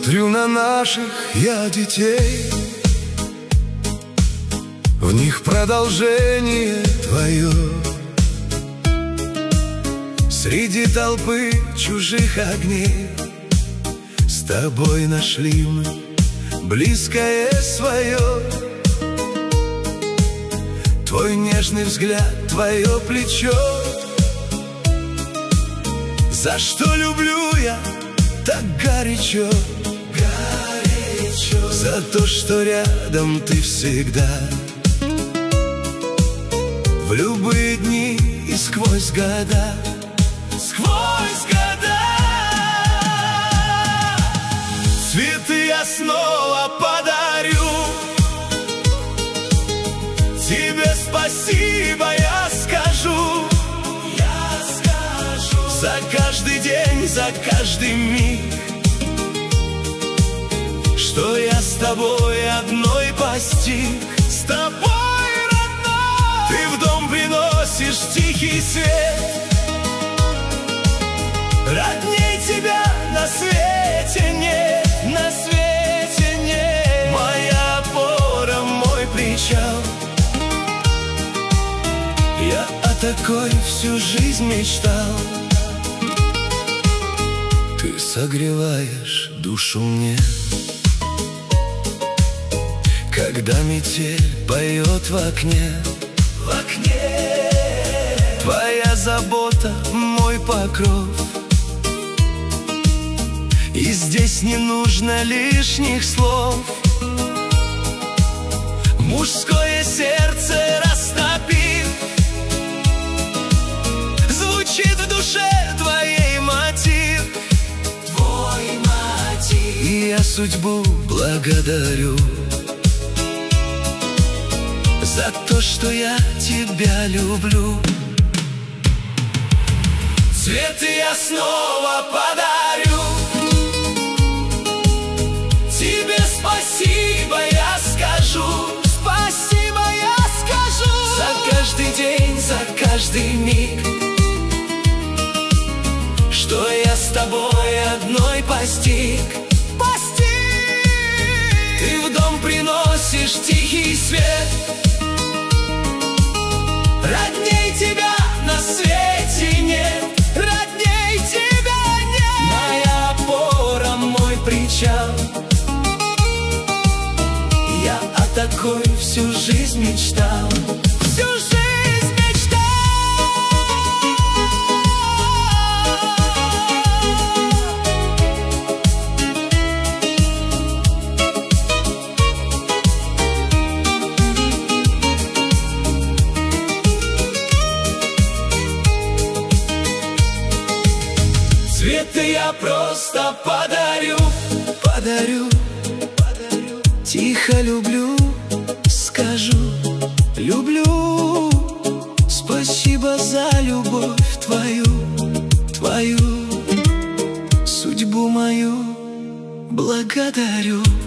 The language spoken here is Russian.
Смотрю на наших я детей, в них продолжение твое. Среди толпы чужих огней с тобой нашли мы близкое свое. Твой нежный взгляд, твое плечо, за что люблю я так горячо. Горячо. За то, что рядом ты всегда, в любые дни и сквозь года. Сквозь года. Цветы я снова подарю, тебе спасибо я скажу. За каждый день, за каждый миг, что я с тобой одной постиг. С тобой, родной, ты в дом приносишь тихий свет. Родней тебя на свете нет, на свете нет. Моя опора, мой причал, я о такой всю жизнь мечтал. Ты согреваешь душу мне, когда метель поет в окне. В окне твоя забота, мой покров, и здесь не нужно лишних слов. Мужское сердце растопив, звучит в душе твоей мотив. И я судьбу благодарю за то, что я тебя люблю. Цветы я снова подарю, тебе спасибо я скажу. Спасибо я скажу. За каждый день, за каждый миг, что я с тобой одной постиг. Ты в дом приносишь тихий свет. Родней тебя на свете нет, родней тебя нет. Моя опора, мой причал, я о такой всю жизнь мечтал. Всю жизнь мечтал. Цветы я просто подарю, подарю, подарю. Тихо люблю, скажу, люблю. Спасибо за любовь твою, твою. Судьбу мою благодарю.